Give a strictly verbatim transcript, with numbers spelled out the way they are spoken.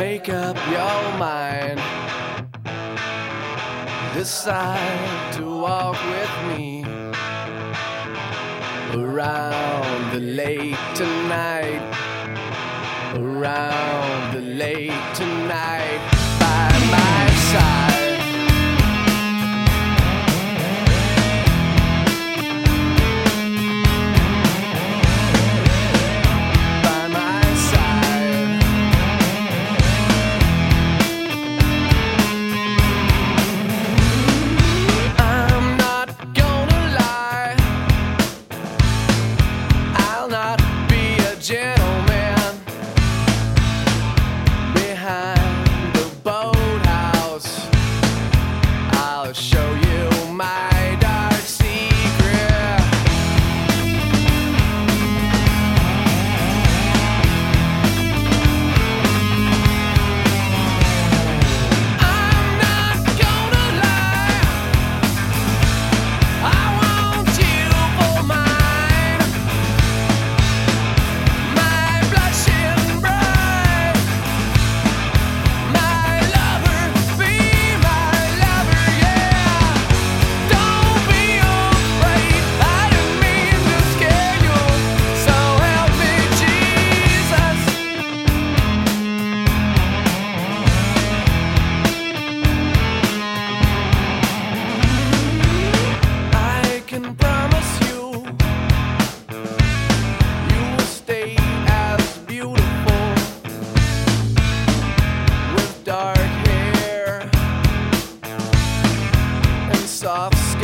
Make up your mind. Decide to walk with me around the lake tonight. Around the lake tonight. By my side. Gentleman behind the boathouse, I'll show you my dark secret. I'm not gonna lie, I want you for mine. Can promise you, you will stay as beautiful with dark hair and soft skin.